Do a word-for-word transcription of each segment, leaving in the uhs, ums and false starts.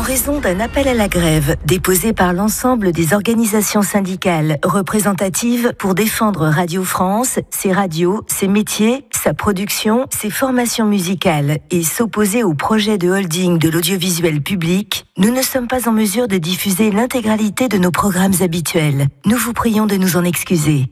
raison d'un appel à la grève déposé par l'ensemble des organisations syndicales représentatives pour défendre Radio France, ses radios, ses métiers, sa production, ses formations musicales et s'opposer au projet de holding de l'audiovisuel public, nous ne sommes pas en mesure de diffuser l'intégralité de nos programmes habituels. Nous vous prions de nous en excuser.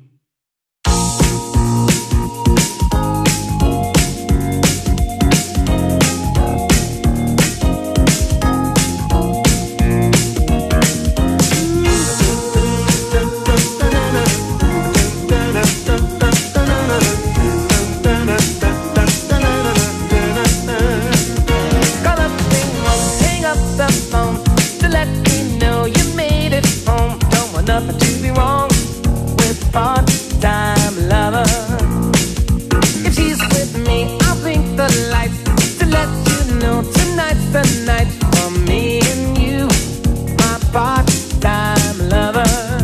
Nothing to be wrong with part-time lover. If she's with me, I'll blink the lights to let you know tonight's the night for me and you, my part-time lover.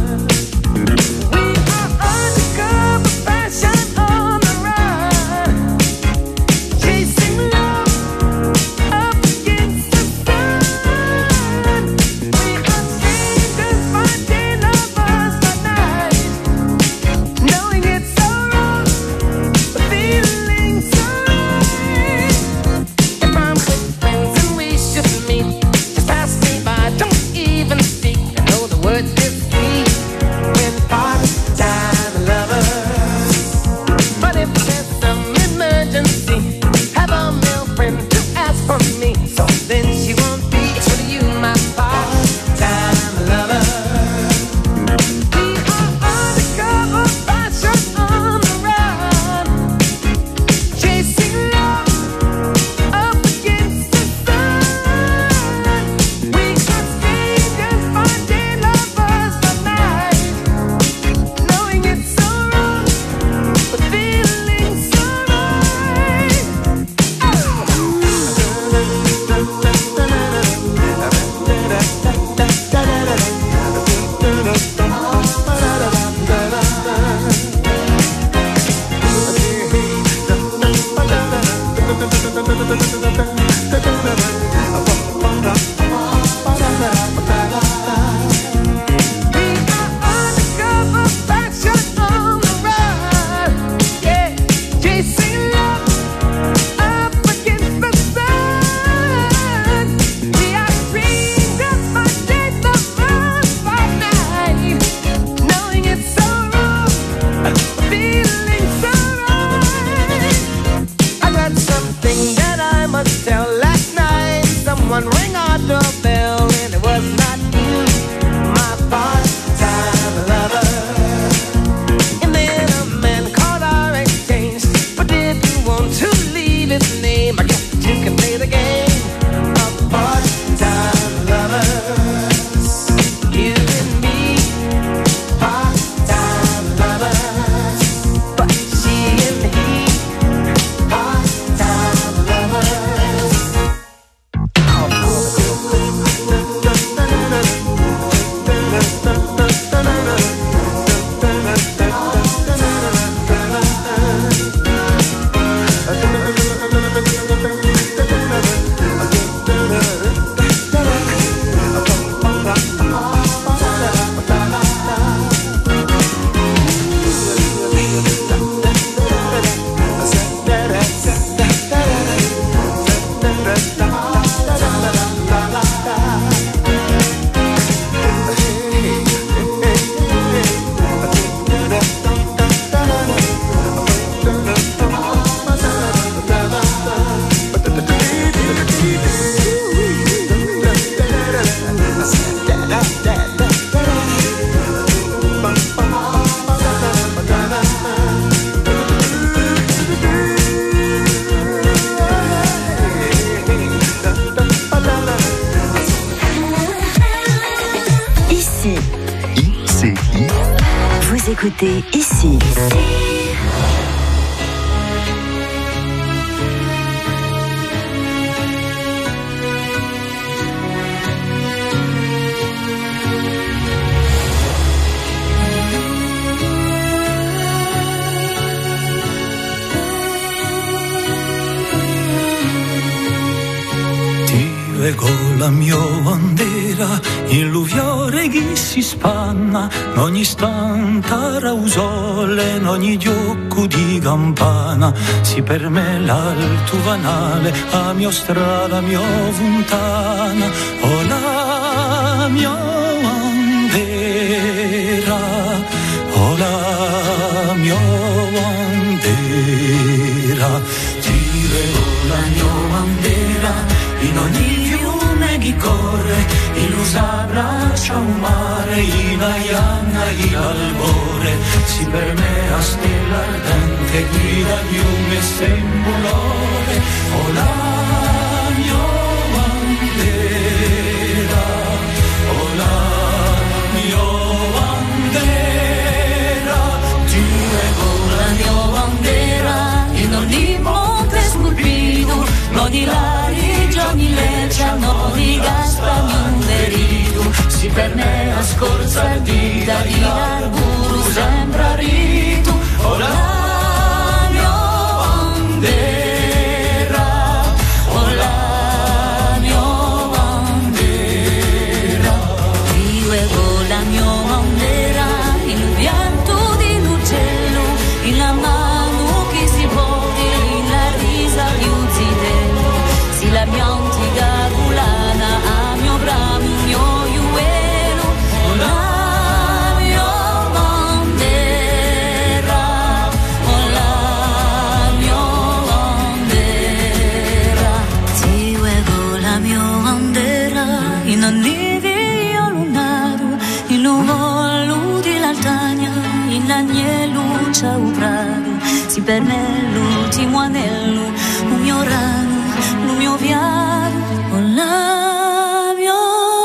We are undercover fashion on the run, chasing love up against the sun. We are strangers finding lovers by night, knowing it's so wrong, but feeling so right. If I'm with friends and we should meet, just pass me by, don't even speak. I know the word is sweet when part-time lovers. But if there's some emergency, have a male friend to ask for me, so then she won't be for you, my part-time lover. We are undercover fashion on the run, chasing love up against the sun. We are strangers finding lovers by night, knowing it's so wrong, but feeling so right. We are undercover fashion on the run, yeah, chasing love up against the sun. We are strangers finding lovers by night, knowing it's so wrong, feeling so right. I got something that I must tell. Last night someone rang our doorbell and it was not you, my part-time lover. And then a man called our exchange, but didn't want to leave his name. I guess you can play the game of part-time lovers. You and me, part-time lovers. But she and he, part-time lovers. Ici, I C I. vous écoutez Ici. Tire con la mia bandera in l'uviore che si spanna, in ogni istante un sole, in ogni diocco di campana. Si per me l'alto vanale, a mia strada, a mia fontana, oh la mia bandera, oh la mia bandera. Tire con la mia bandera in ogni fiume che corre, in l'usa braccia un mare, in aianna in albore. Si per me a stella ardente guida fiume sembolore, oh la mia bandera, oh la mia bandera. Tire con la mia bandera in ogni monte scolpito, no di lari, giorni leccia, no di gaspa, non verido. Si per me a scorza vita di arburu sembra rito, oh la mia bandera, oh la mia bandera. Io ego la mia bandera, il pianto di un uccello, in la mano che si pone, in la risa di un zitello. Si la mia antica culana, a mio bramo, mio iuelo, oh la mia bandera, oh la mia bandera. Ti uego la mia bandera, in annivio lunario, in l'uolo di l'altagna, in l'agnello c'è un prato. Si per me l'ultimo anello, un mio rano, un mio viaggio, oh la mia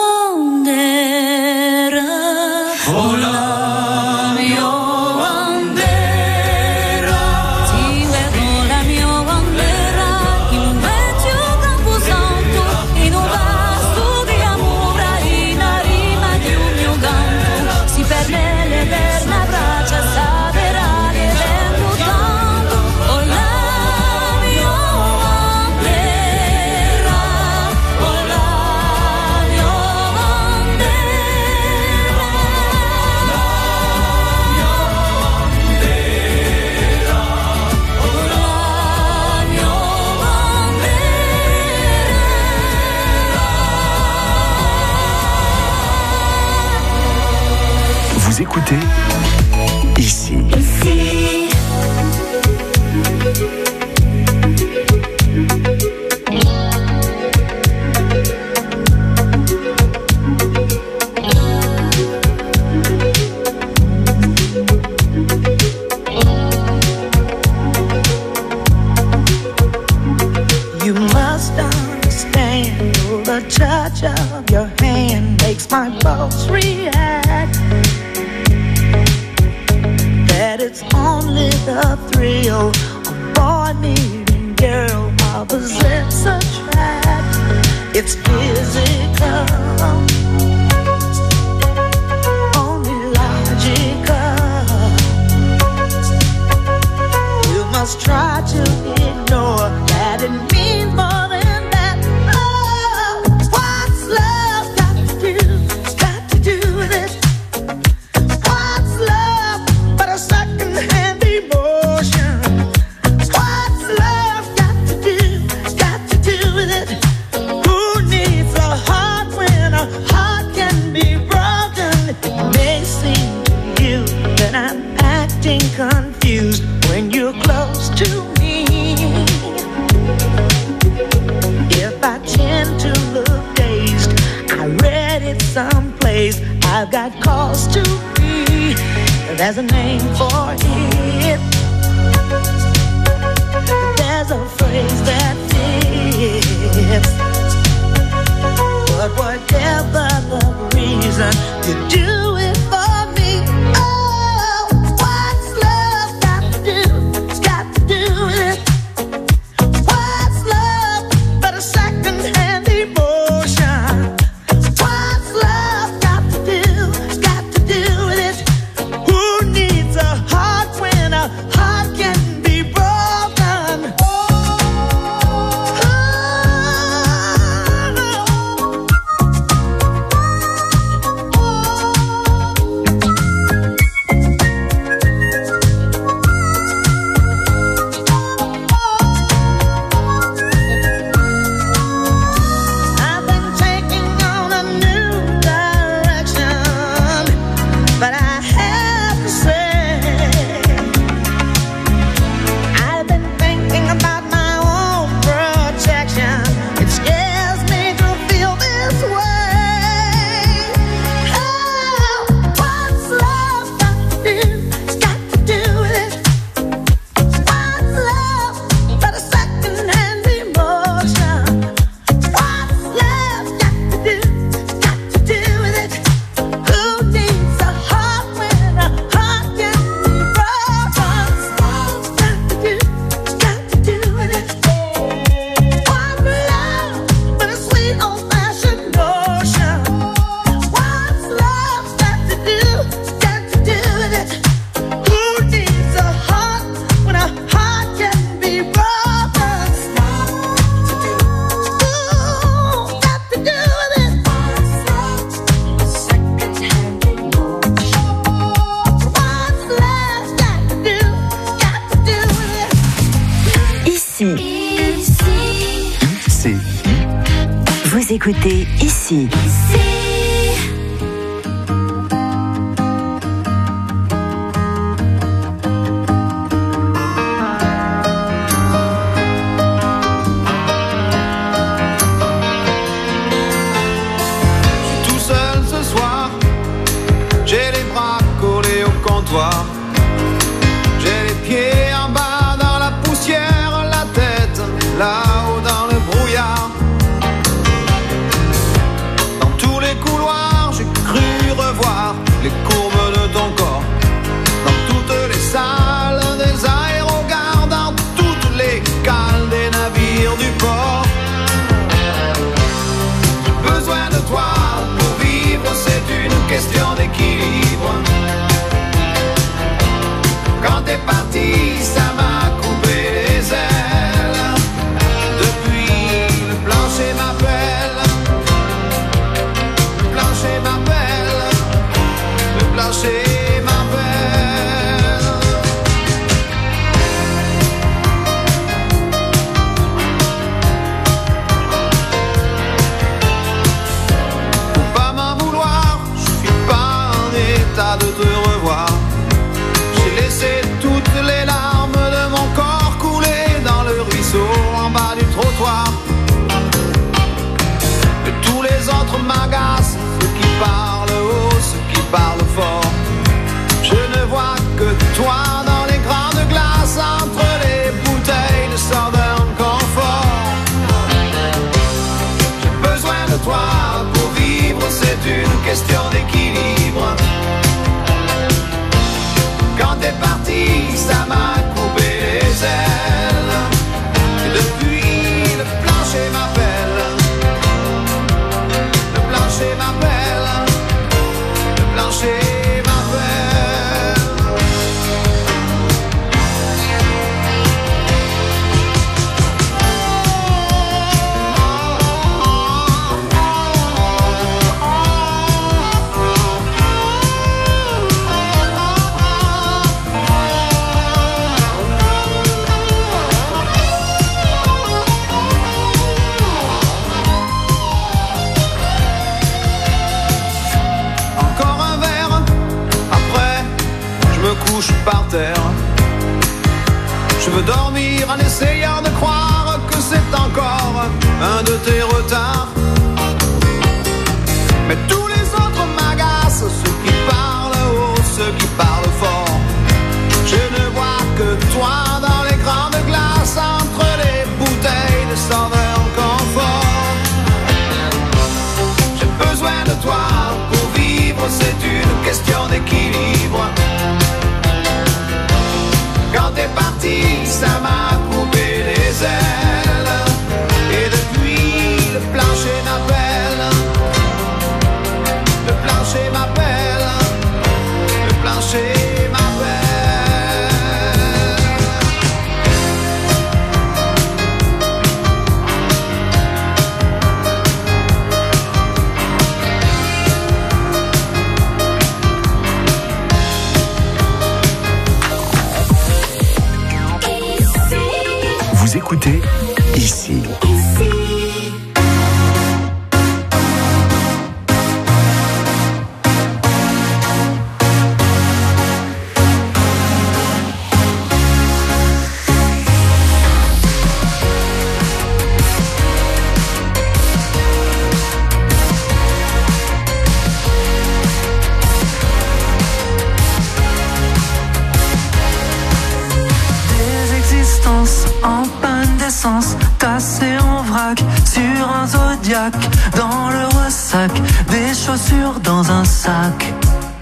bandera, oh la mia bandera. Ti vedo la mia bandera, in un vecchio camposanto, in un vasto di amore, in una rima di un mio canto. Si per me l'eterna braccia saperà che vengo tanto, oh la mia bandera, oh la mia bandera, la mia bandera, oh la mia bandera. Vous écoutez ici. Ici. You must understand, oh, the touch of your hand makes my pulse react. That it's only the thrill of boy meeting girl, opposites attract. It's physical, only logical. You must try to ignore that it means more than that. Oh, what's love got to do, got to do with it? What's love but a second-hand emotion? What's love got to do, got to do with it? Who needs a heart when a heart can be broken? It may seem to you that I'm acting confused when you're close to me. If I tend to look dazed, I read it someplace, I've got cause to be. There's a name for it. There's a phrase that fits. But whatever the reason, you do it for me. Oh, what's love got to do, got to do with it? What's love but a second-hand emotion? What's love got to do, got to do with it? Who needs a heart when a heart can be broken? Oh, no. Ici. Ici. Ici. Vous écoutez Ici. Ici. J'ai les pieds en bas dans la poussière, la tête là-haut dans le brouillard. Dans tous les couloirs, j'ai cru revoir les courbes de ton corps. Dans toutes les salles des aérogares, dans toutes les cales des navires du port. J'ai besoin de toi pour vivre, c'est une question d'équilibre. Quand t'es parti, ça m'a coupé les ailes. Depuis, le plancher m'appelle. Le plancher m'appelle. Le plancher m'appelle. Faut pas m'en vouloir, je suis pas en état de te revoir. Laissé toutes les larmes de mon corps couler dans le ruisseau en bas du trottoir. Et tous les autres m'agacent, ceux qui parlent haut, ceux qui parlent fort. Je ne vois que toi dans les grandes glaces entre les bouteilles de Southern Comfort. J'ai besoin de toi pour vivre, c'est une question d'équilibre. Quand t'es parti, ça m'a coupé les ailes. Et depuis, le plancher m'appelle. Le plancher m'appelle. Le plancher par terre. Je veux dormir en essayant de croire que c'est encore un de tes retards. Mais tous les autres m'agacent, ceux qui parlent haut, ceux qui parlent fort. Je ne vois que toi dans les grandes glaces entre les bouteilles de Southern Comfort. J'ai besoin de toi pour vivre, c'est une question d'équilibre. Quand t'es parti, ça m'a coupé les ailes. Et depuis, le plancher m'appelle. Le plancher m'appelle. Le plancher Vous écoutez Ici. En panne d'essence, tassé en vrac sur un Zodiac, dans le ressac, des chaussures dans un sac.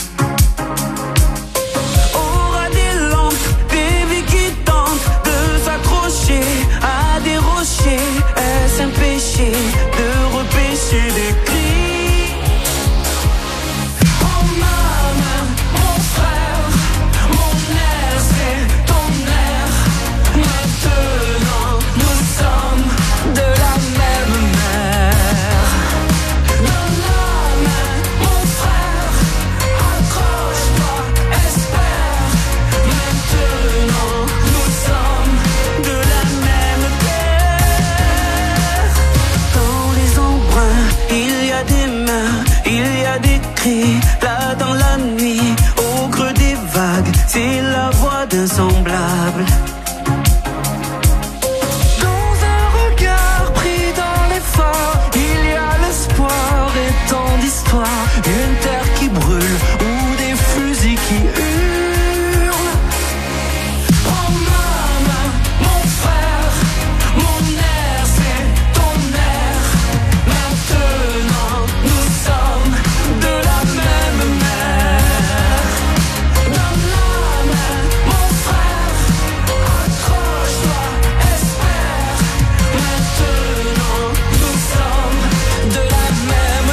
Aura des lampes, des vies qui tentent de s'accrocher à des rochers. Est-ce un péché de repêcher des cris? Oh maman, mon frère, mon air c'est ton air. Maintenant, nous sommes de la même mère. Donne la main, mon frère. crie là dans la nuit, au creux des vagues, c'est la voix d'un semblable. Dans un regard pris dans les phares, il y a l'espoir et tant d'histoires. Une terre qui brûle ou des fusils qui hurlent. Prends ma main, mon frère, mon air c'est ton air. Maintenant nous sommes de la même mer. Donne la main, mon frère, accroche-toi, espère. Maintenant nous sommes de la même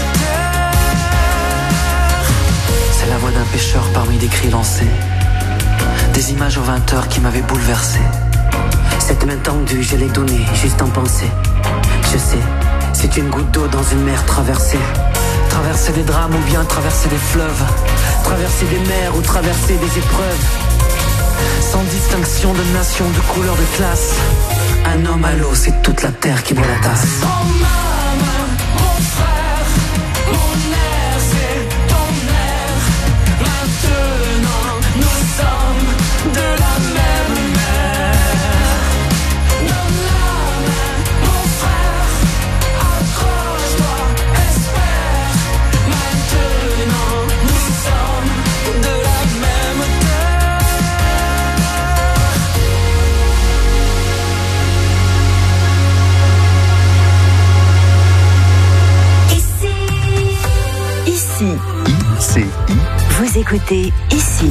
terre. C'est la voix d'un pêcheur parmi des cris lancés, des images aux vingt heures qui m'avaient bouleversé. Cette main tendue, je l'ai donnée juste en pensée. Je sais, c'est une goutte d'eau dans une mer traversée. Traverser des drames ou bien traverser des fleuves, traverser des mers ou traverser des épreuves. Sans distinction de nation, de couleur, de classe. Un homme à l'eau, c'est toute la terre qui boit la tasse. Prends ma main, mon frère, mon air, c'est ton air. Maintenant, nous sommes de la même mer. Donne la main, mon frère, accroche-toi, espère. Maintenant, nous sommes de la même Ici, I C I. vous écoutez Ici.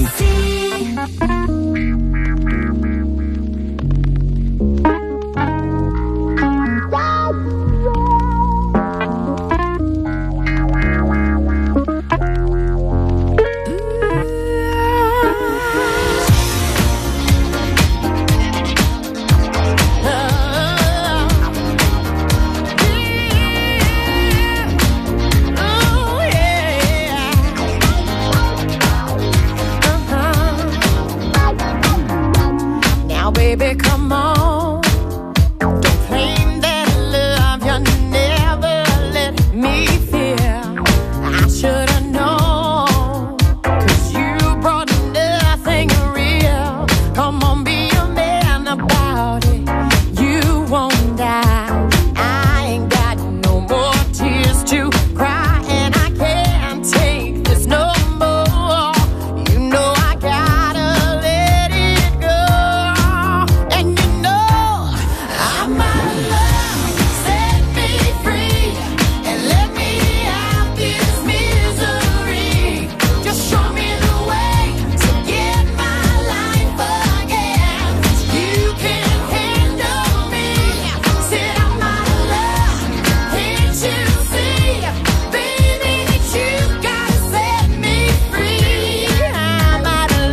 Now, baby, come on. Don't claim that love you never let me feel. I should've known, 'cause you brought nothing real. Come on, be a man about it. You won't die. I ain't got no more tears to cry, and I can't take this no more. You know I gotta let it go. And you know I'm out of love. Set me free and let me out this misery. Just show me the way to get my life again. You can handle me. Said I'm out of love. Can't you see, baby, that you gotta set me free? I'm out of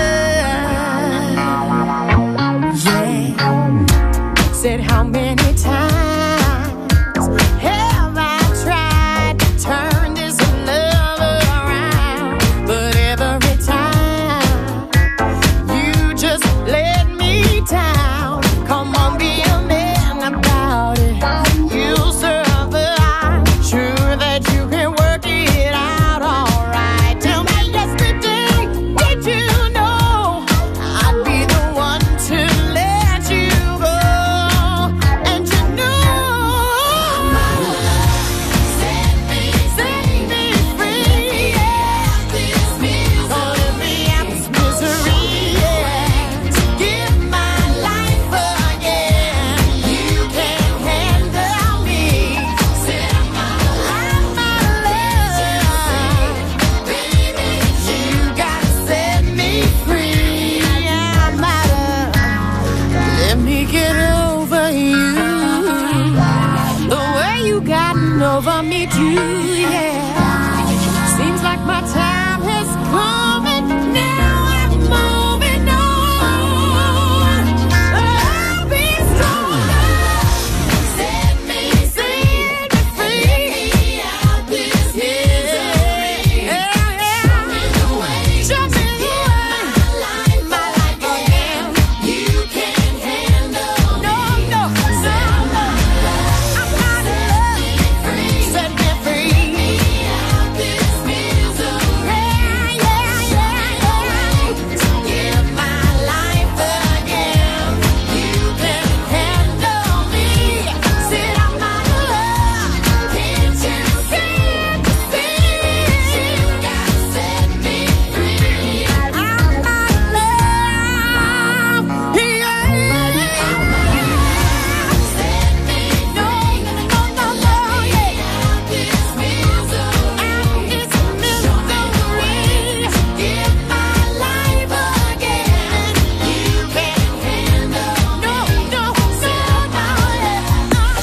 love. Yeah. Said how many times have I tried to turn this love around? But every time you just let me down. Come on, be a man about it. You'll survive. Sure that you can work it out alright. Tell me yesterday, did you know I'd be the one to let you go? And you know I'm out of love. Set me, set me free. Yeah, this misery. Gonna let me out this misery. Yeah, to give my life again. You can handle me. Said I'm out of love. I'm out of love. Baby, you gotta set me free. I'm out of. Let me get over you. The way you gotten over me too, yeah. Seems like my time has come and now I'm moving on. I'll be stronger. Set me, set me free. Out this misery. Yeah, yeah. Show me the way. Show me the way. My life, my life again. You can handle no, no, no, no. I'm out of love. Set me free. Out this misery.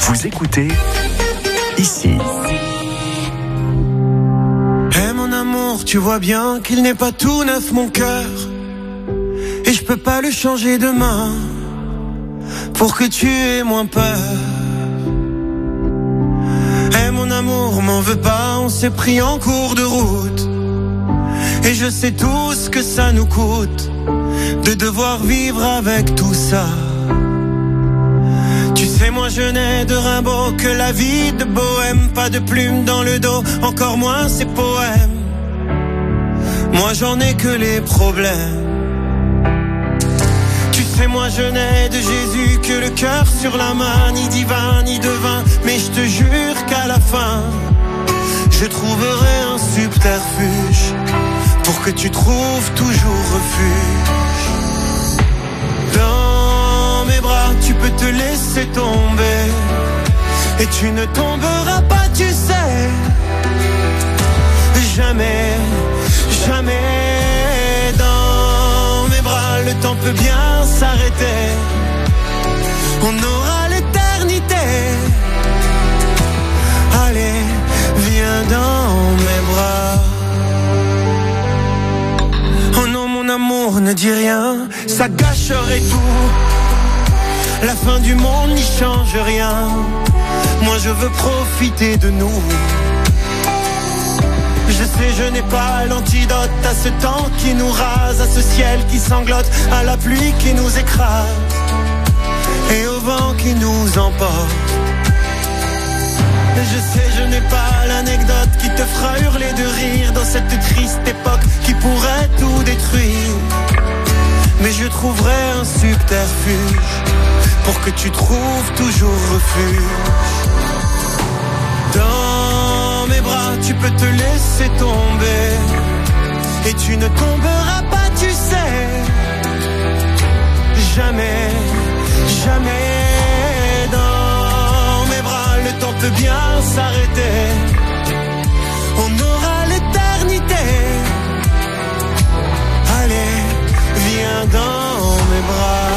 Vous écoutez ici. Eh mon amour, tu vois bien qu'il n'est pas tout neuf mon cœur. Et je peux pas le changer demain pour que tu aies moins peur. Eh mon amour, m'en veux pas, on s'est pris en cours de route. Et je sais tout ce que ça nous coûte de devoir vivre avec tout ça. Tu sais, moi je n'ai de Rimbaud que la vie de bohème. Pas de plume dans le dos, encore moins ces poèmes. Moi j'en ai que les problèmes. Tu sais, moi je n'ai de Jésus que le cœur sur la main. Ni divin, ni devin, mais je te jure qu'à la fin je trouverai un subterfuge pour que tu trouves toujours refuge. Dans mes bras, tu peux te laisser tomber et tu ne tomberas pas, tu sais. Jamais, jamais dans mes bras, le temps peut bien s'arrêter. On aura l'éternité. Allez, viens dans mes bras. Oh non mon amour, ne dis rien, ça gâcherait tout. La fin du monde n'y change rien. Moi je veux profiter de nous. Je sais, je n'ai pas l'antidote à ce temps qui nous rase, à ce ciel qui sanglote, à la pluie qui nous écrase et au vent qui nous emporte. Je sais, je n'ai pas l'anecdote qui te fera hurler de rire dans cette triste époque qui pourrait tout détruire. Mais je trouverai un subterfuge pour que tu trouves toujours refuge. Dans mes bras, tu peux te laisser tomber et tu ne tomberas pas, tu sais. Jamais, jamais dans mes bras, le temps peut bien s'arrêter. On aura l'éternité. Allez, viens dans mes bras.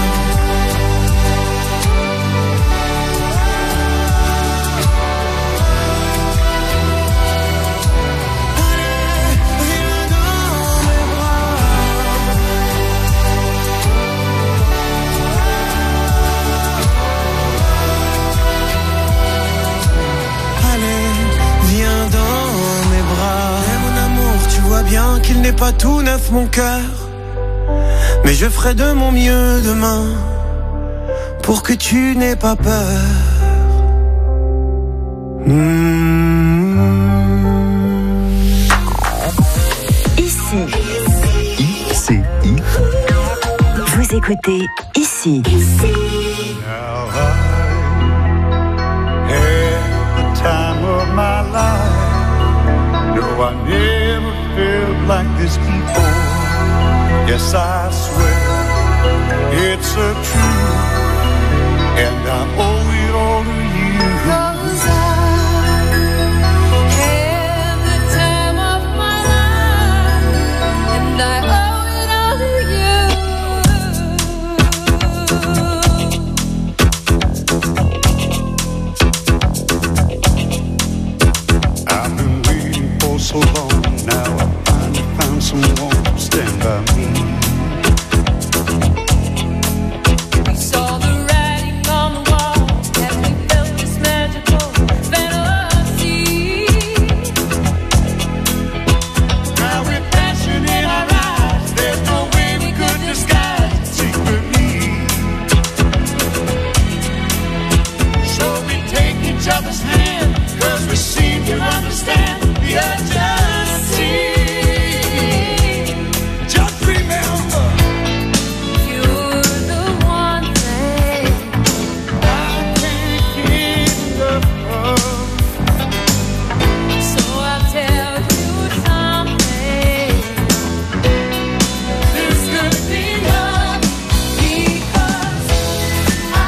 Bien qu'il n'est pas tout neuf mon cœur, mais je ferai de mon mieux demain pour que tu n'aies pas peur. Mmh. Ici. I C I. Vous écoutez ici. Now I had the time of my life. No, I never felt like this before. Yes, I swear it's a truth, and I owe it all to you. 'Cause I had the time of my life, and I owe it all to you. I've been waiting for so long now. I finally found someone to stand by me. We saw the writing on the wall as we felt this magical fantasy. Now with passion in our eyes, there's no way we could disguise it secretly. So we take each other's hand, 'cause we seem to understand the urgency. Just remember, you're the one thing I can't get enough of. So I'll tell you something. This could be love, because I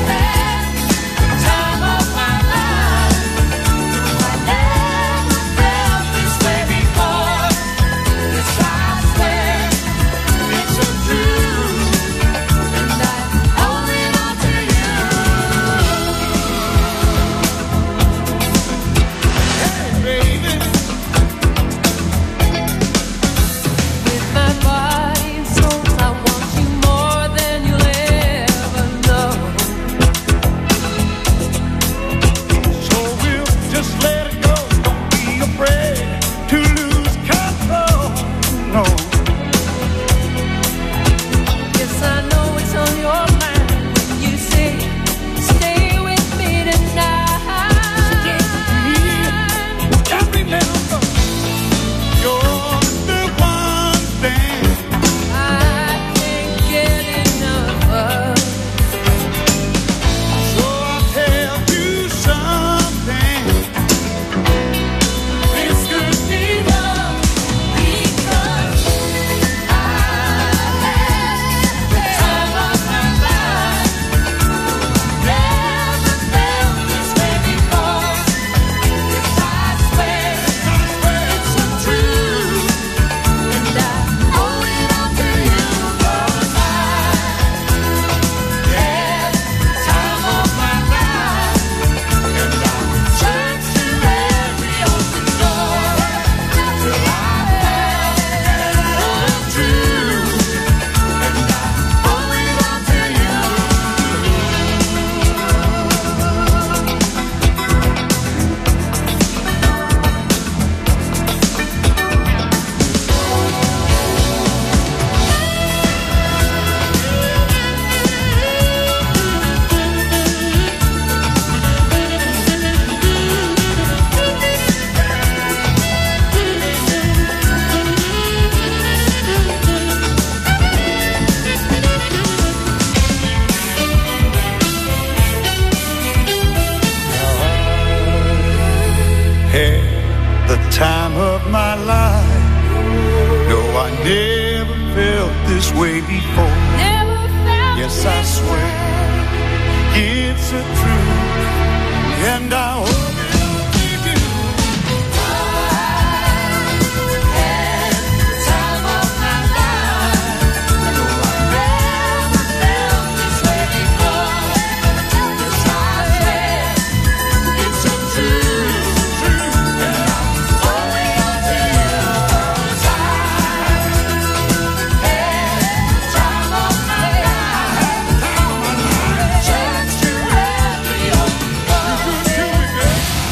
had the time of my life. I never felt time of my life. No, I never felt this way before. Never felt yes, I swear it's a truth, and I hope it'll keep you. I had the time of my life. No, I never felt this way before. Yes, I swear it's a truth, and I'm holding on to you. 'Cause I had the time of my life. Church to every open door.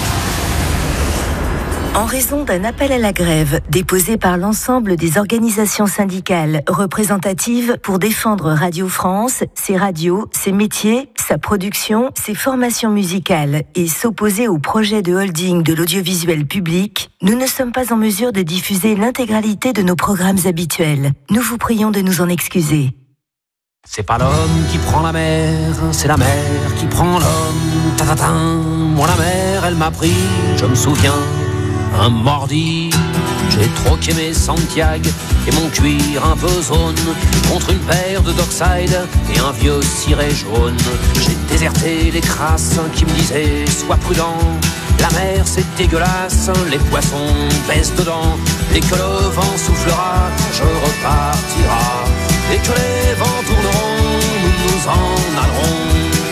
En raison d'un appel à la grève déposé par l'ensemble des organisations syndicales représentatives pour défendre Radio France, ses radios, ses métiers, sa production, ses formations musicales et s'opposer au projet de holding de l'audiovisuel public, nous ne sommes pas en mesure de diffuser l'intégralité de nos programmes habituels. Nous vous prions de nous en excuser. C'est pas l'homme qui prend la mer, c'est la mer qui prend l'homme. Ta-ta-ta, moi la mer, elle m'a pris, je me souviens, un mordi. J'ai troqué mes Santiago et mon cuir un peu zone contre une paire de Dockside et un vieux ciré jaune. J'ai déserté les crasses qui me disaient sois prudent. La mer c'est dégueulasse, les poissons baissent dedans. Dès que le vent soufflera, je repartira. Et que les vents tourneront, nous nous en allerons.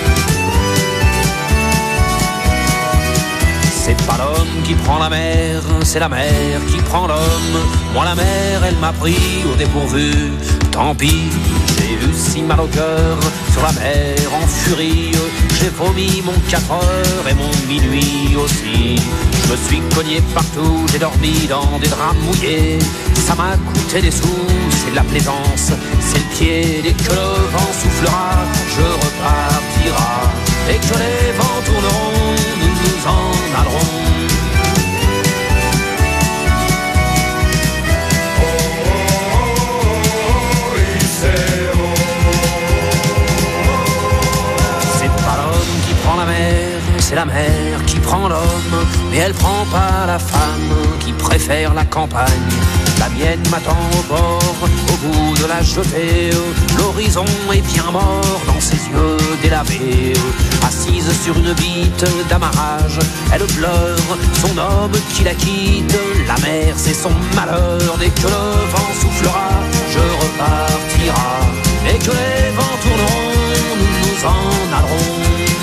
C'est pas l'homme qui prend la mer, c'est la mer qui prend l'homme. Moi la mer, elle m'a pris au dépourvu. Tant pis, j'ai eu si mal au cœur. Sur la mer en furie, j'ai vomi mon quatre heures et mon minuit aussi. Je me suis cogné partout, j'ai dormi dans des draps mouillés. Ça m'a coûté des sous, c'est de la plaisance, c'est le pied. Dès que le vent soufflera, je repartira. Et que les vents tourneront, nous nous en allerons. C'est la mer qui prend l'homme, mais elle prend pas la femme qui préfère la campagne. La mienne m'attend au bord, au bout de la jetée. L'horizon est bien mort dans ses yeux délavés. Assise sur une bite d'amarrage, elle pleure son homme qui la quitte. La mer c'est son malheur, dès que le vent soufflera, je repartira. Dès que les vents tourneront, nous nous en allerons.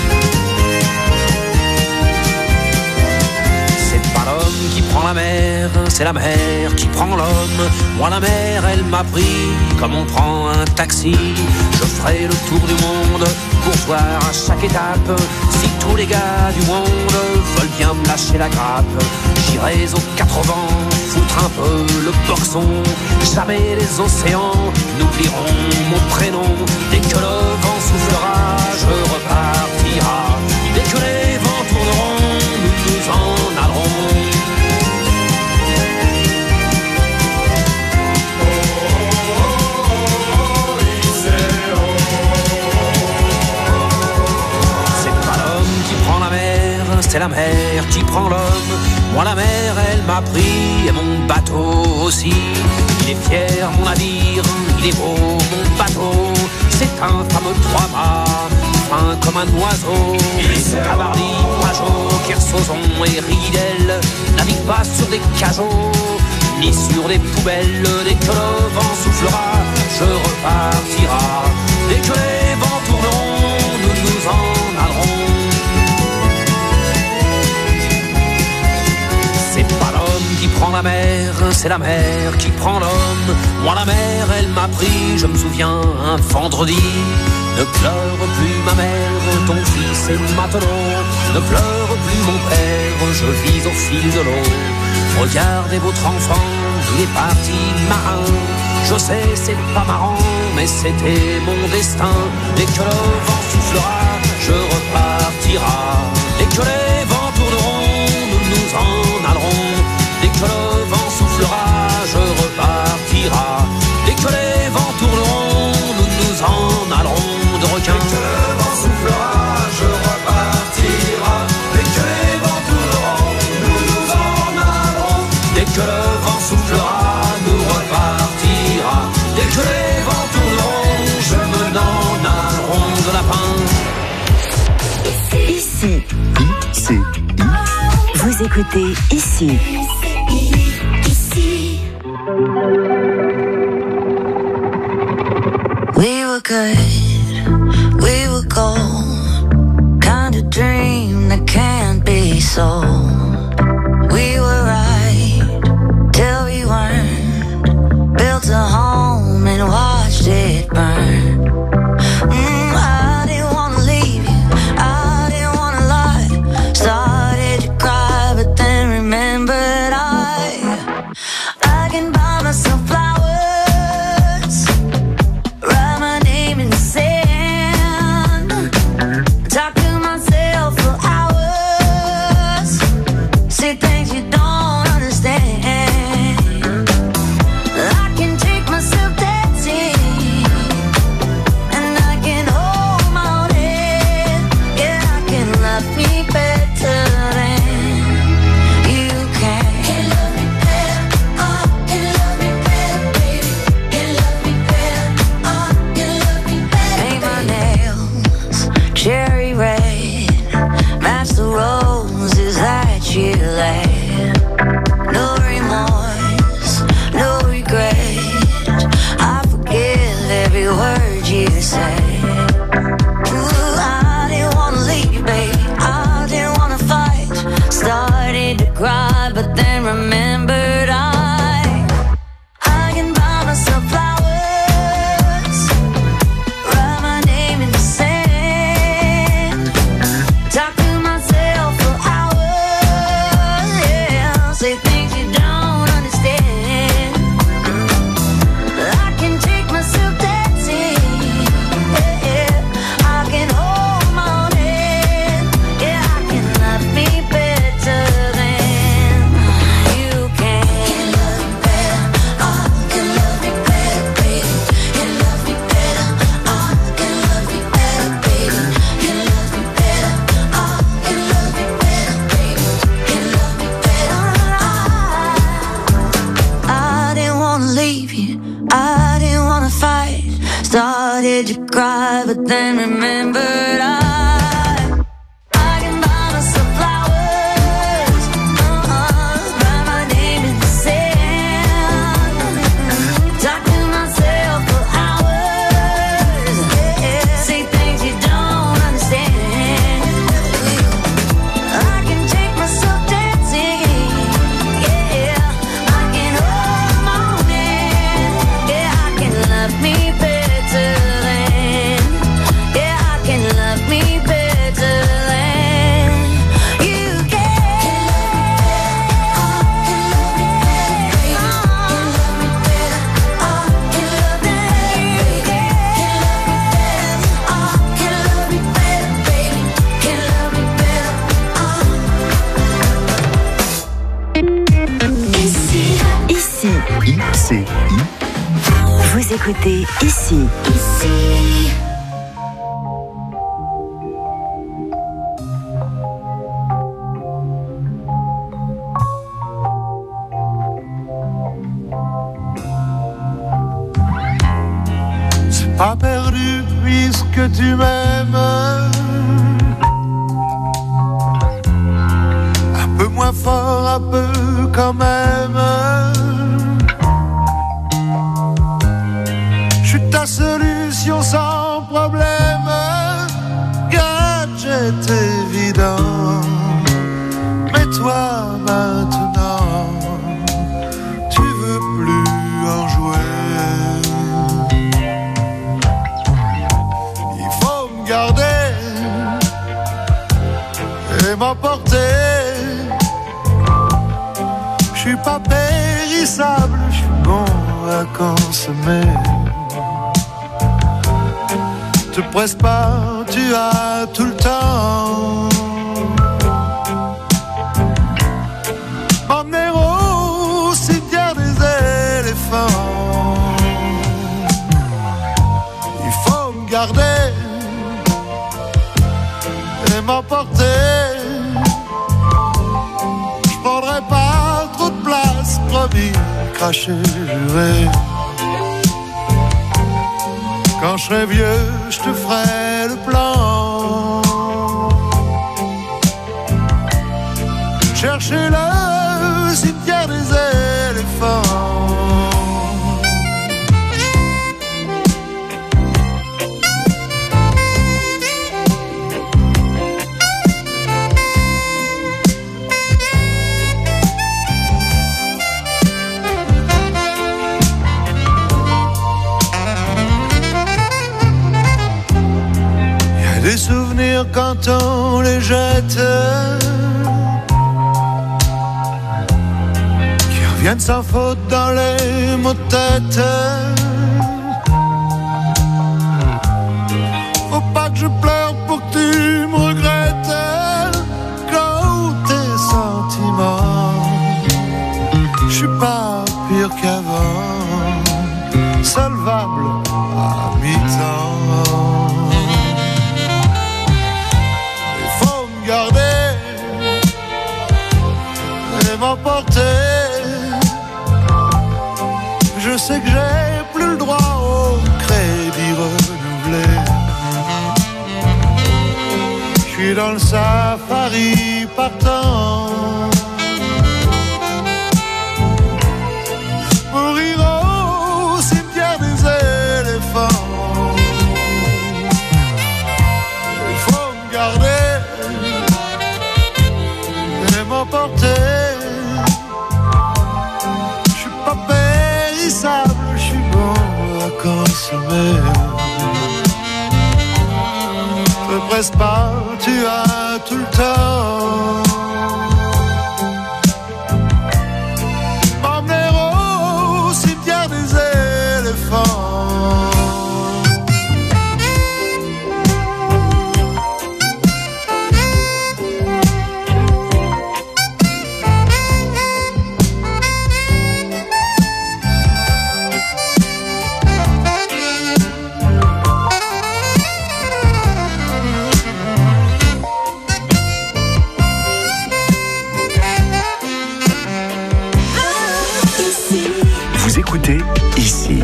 L'homme qui prend la mer, c'est la mer qui prend l'homme. Moi la mer, elle m'a pris comme on prend un taxi. Je ferai le tour du monde pour voir à chaque étape si tous les gars du monde veulent bien me lâcher la grappe. J'irai aux quatre vents, foutre un peu le boxon. Jamais les océans n'oublieront mon prénom. Dès que le vent soufflera, je repartira. Dès que les vents tourneront, nous nous en allerons. C'est la mer qui prend l'homme. Moi la mer elle m'a pris et mon bateau aussi. Il est fier mon navire, il est beau mon bateau. C'est un fameux trois-mâts, fin comme un oiseau. Cavardi, Pajot, Kersozon et Ridel naviguent pas sur des cajots ni sur des poubelles. Dès que le vent soufflera, je repartira. Dès que les vents tourneront, nous nous en allerons. Qui prend la mer, c'est la mer qui prend l'homme. Moi la mer, elle m'a pris, je me souviens, un vendredi. Ne pleure plus ma mère, ton fils est matelot. Ne pleure plus mon père, je vis au fil de l'eau. Regardez votre enfant, il est parti marin. Je sais, c'est pas marrant, mais c'était mon destin. Dès que le vent soufflera, je repartira. Dès que les vents tourneront, nous nous en allerons. Dès que le vent soufflera, je repartira. Dès que les vents tourneront, nous nous en allerons de requins. Dès que le vent soufflera, je repartira. Dès que les vents tourneront, nous nous en allerons. Vous écoutez ici. Ici. We were good, we were gold, kind of dream that can't be sold. We were right till we weren't, built a home and watched it burn. Mm, I didn't wanna leave you, I didn't wanna lie. Started to cry, but then remembered I, I can buy myself flowers, write my name in the sand, talk to myself for hours, say things you don't understand. I can take myself dancing, and I can hold my own head. Yeah, I can love me better than you can. Can love me better, oh, can love me better, baby. Can love me better, oh, can love me better. Paint my nails cherry red, match the roses that you laid. No remorse, no regret, I forgive every word you say. Ooh, I didn't wanna leave you, baby, I didn't wanna fight. Started to cry, but then remembered I, I can buy myself flowers, write my name in the sand, talk to myself for hours, yeah, say things you don't understand. I can take myself dancing, yeah, yeah. I can hold my own head, yeah, I can love me better than you can. Can love me better, oh, can love me better, baby. Can love me better, oh, can love me better, baby. Can love me better, oh, can love me better, baby. Can love me better, oh. I didn't wanna leave you, I didn't wanna fight. Started to cry, but then remembered I, I can buy myself flowers, uh-uh, write my name in the sand, talk to myself for hours, yeah, say things you don't understand. I can take myself dancing, yeah, I can hold my own hand, yeah, I can love me better than, yeah, I can love me better than you can. Oh, can love me better, can love me better, oh, can love me better, oh, can love me better, baby, can love me better, oh. Ici. Ici. I C I. Vous écoutez ici. Ici. C'est pas perdu puisque tu m'aimes. Un peu moins fort, un peu quand même. Je suis ta solution sans problème. Gadget évident. Mais toi maintenant, tu veux plus en jouer. Il faut me garder et m'emporter. Je suis pas périssable, je suis bon à consommer. Te presse pas, tu as tout le temps. M'emmener au cimetière des éléphants. Il faut me garder et m'emporter. Je prendrai pas trop de place, promis, cracher, juré. Quand je serai vieux, je te ferai le plan. chercher le cimetière des éléphants. Des souvenirs quand on les jette, qui reviennent sans faute dans les mots-têtes. Faut pas que je pleure pour que tu me regrettes. Quand tes sentiments, je suis pas pire qu'avant, solvable à mi-temps. Garder et m'emporter. Je sais que j'ai plus le droit au crédit renouvelé. Je suis dans le safari partant. Mourir au cimetière des éléphants. Il faut me garder, m'emporter. Je suis pas périssable, je suis bon à consommer. Te presse pas, tu as tout le temps. M'emmener au cimetière des éléphants. Écoutez ici.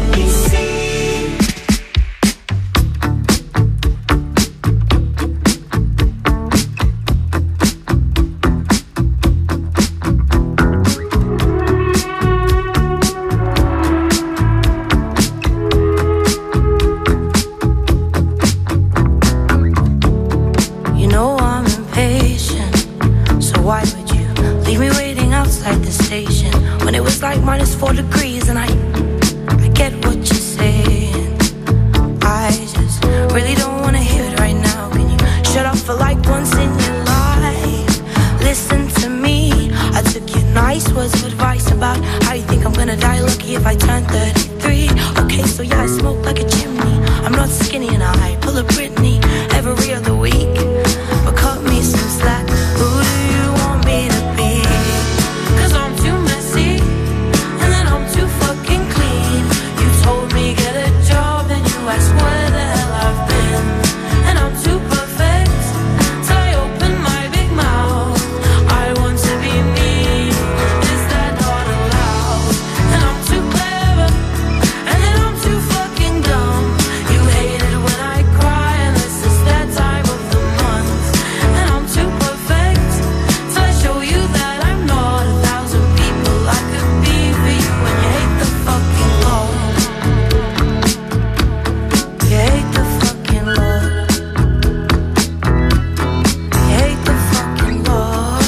You know I'm impatient, so why would you leave me waiting outside the station when it was like minus four degrees and I I get what you're saying. I just really don't wanna hear it right now. Can you shut up for like once in your life? Listen to me. I took your nice words of advice about how you think I'm gonna die lucky if I turn thirty-three. Okay, so yeah, I smoke like a chimney. I'm not skinny and I pull a Britney every other week. But cut me some slack. Who do you want me to be? Cause I'm too messy and then I'm too fucking clean. You told me get a job and you asked where the hell I've been. And I'm too perfect till I open my big mouth. I want to be me, is that not allowed? And I'm too clever and then I'm too fucking dumb. You hate it when I cry unless it's that time of the month. And I'm too perfect till I show you that I'm not a thousand people I could be for you. And you hate the fucking Lord. You hate the fucking Lord. You hate the fucking Lord.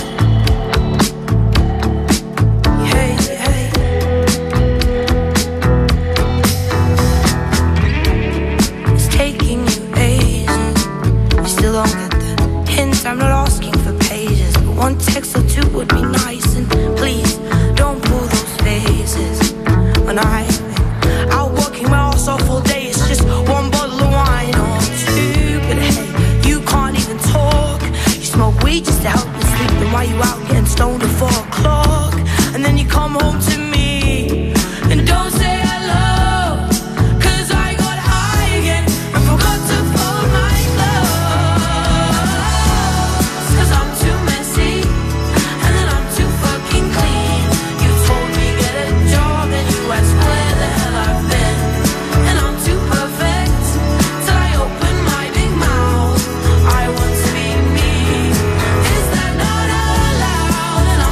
You hate, you hate. It's taking you ages. You still don't get the hint. I'm not asking for pages, but one text or two would be nice. And please don't pull those faces. When I'm out working my ass off all day, it's just one bottle of wine or two. But hey, you can't even talk. You smoke weed just to help you sleep. Then why you out getting stoned at four o'clock? And then you come home to me and don't say hello. Cause I got high again and forgot to fold my clothes. Cause I'm too messy and then I'm too fucking clean. You told me get a job and you asked where the hell I've been. And I'm too perfect till I open my big mouth. I want to be me, is that not allowed? And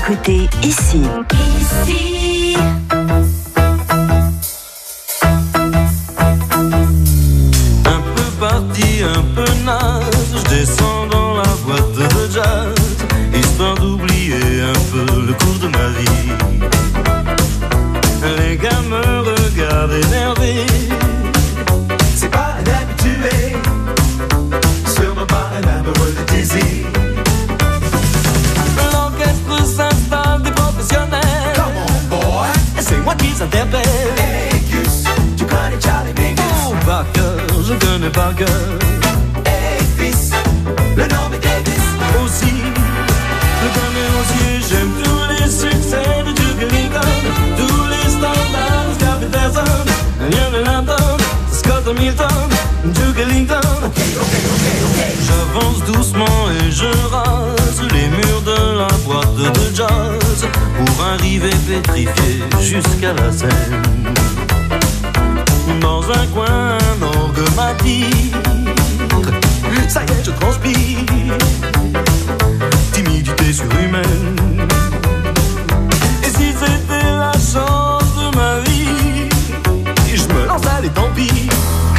écoutez Ici. Ici. Un peu parti, un peu naze, je descends dans la boîte de jazz, histoire d'oublier un peu le cours de ma vie. Les gars me regardent énervés. C'est pas un habitué, sûrement pas un amoureux de désir. L'orchestre s'installe des professionnels. Come on boy, C'est moi qui s'interpelle. hey Gus, tu connais Charlie Mingus. Oh, par cœur, je connais par cœur. Hey fils, le nom est Davis. Aussi, je connais aussi, j'aime tous les succès de Duke Ellington, tous les standards, Scott Peterson, Lionel Hampton, Scott Hamilton, Duke Ellington. J'avance doucement et je rase les murs de la boîte de jazz pour arriver pétrifié jusqu'à la scène. Dans un coin, un orgue m'a dit, ça y est, je transpire, timidité surhumaine. Et si c'était la chance de ma vie, je me lance, allez, tant pis.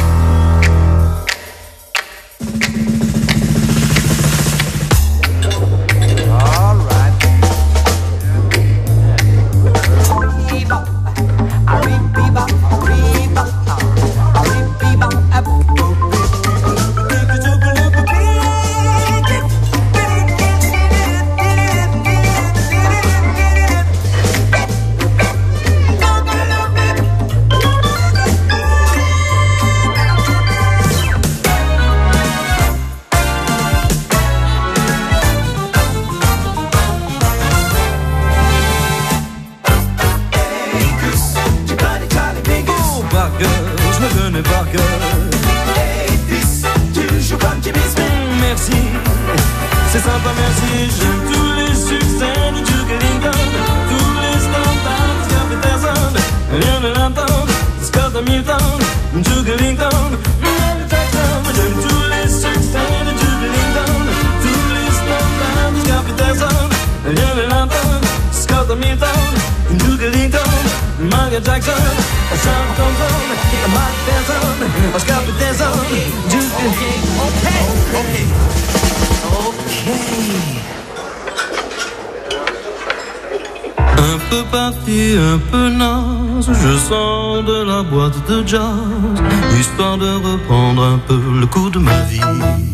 Un peu parti, un peu naze, je sors de la boîte de jazz, histoire de reprendre un peu le cours de ma vie.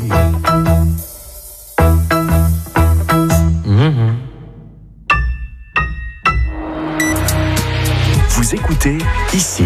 Mmh. Vous écoutez Ici.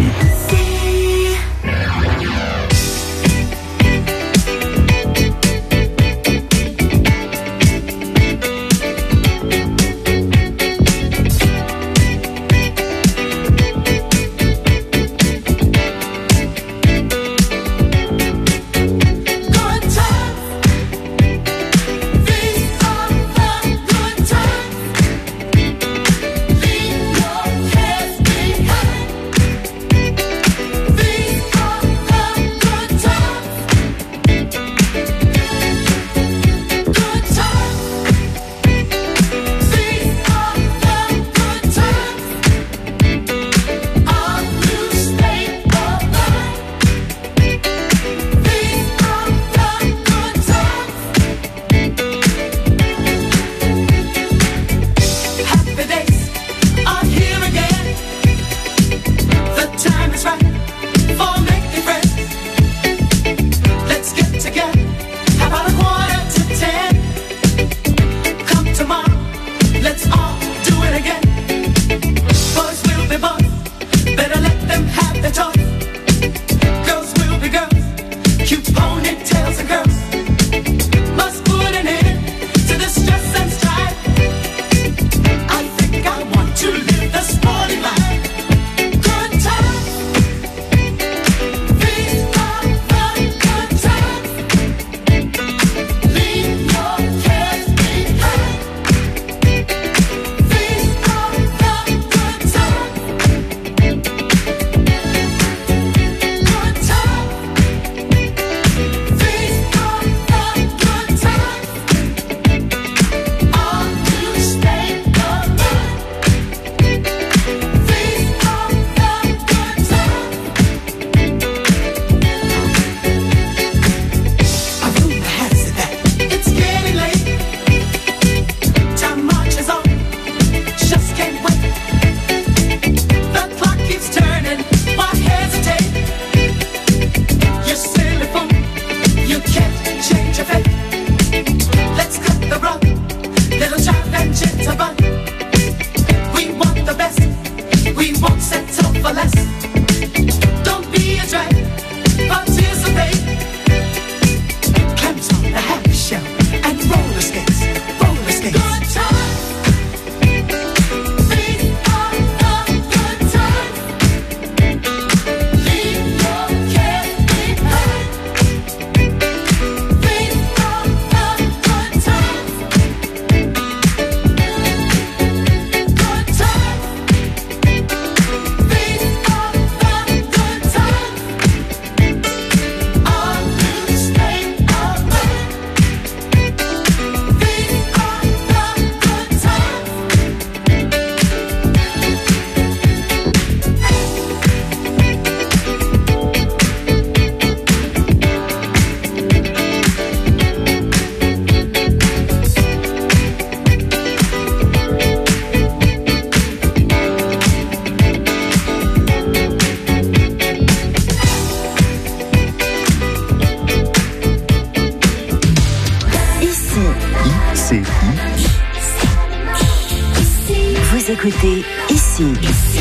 écoutez ici.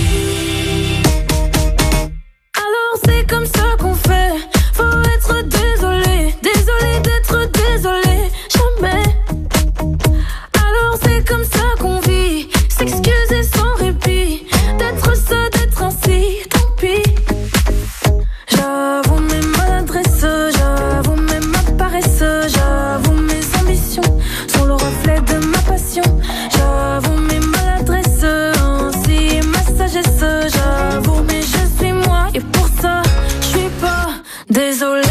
Alors c'est comme ça qu'on fait. Faut être désolé, désolé d'être désolé. Jamais. Alors c'est comme ça qu'on vit. S'excuser sans répit. D'être ça, d'être ainsi. Tant pis. J'avoue mes maladresses, j'avoue même ma paresse, j'avoue mes ambitions sont le reflet de ma passion. J'avoue mes maladresses, ainsi ma sagesse, j'avoue mais je suis moi et pour ça je suis pas désolée.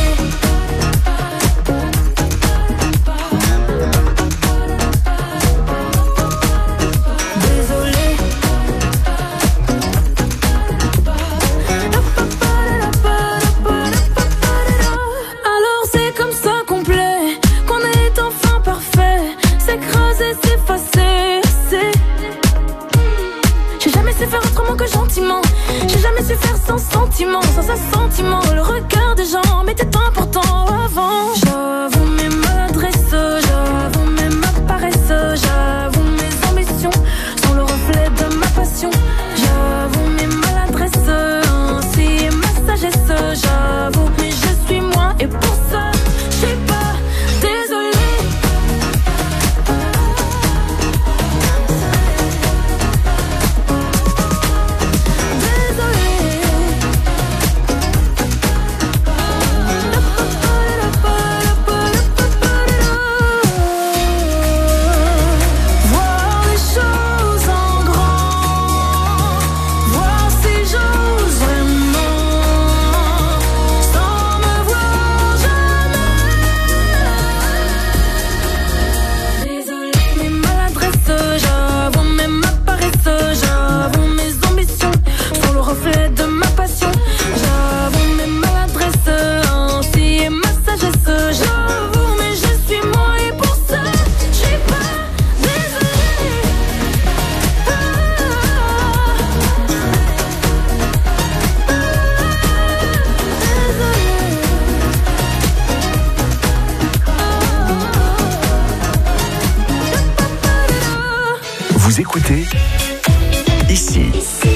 Alors c'est comme ça qu'on plaît, qu'on est enfin parfait, s'écraser, s'effacer, c'est... J'ai jamais su faire autrement que gentiment, j'ai jamais su faire sans sentiment, sans assentiment, le regard des gens m'était important avant. J'avoue mes maladresses, j'avoue même ma paresse, j'avoue mes ambitions sont le reflet de ma passion. J'avoue mes maladresses, ainsi ma sagesse, j'avoue mais je suis moi et pour ça je suis pas désolée. Voir les choses en grand, voir si j'ose vraiment, sans me voir jamais. Désolée, mes maladresses, j'avoue même ma paresse, j'avoue mes ambitions sont le reflet de ma passion. J'avoue mes maladresses, ainsi ma sagesse, j'avoue mais je suis moi et pour ça je suis pas désolée. Ah, Vous écoutez ici.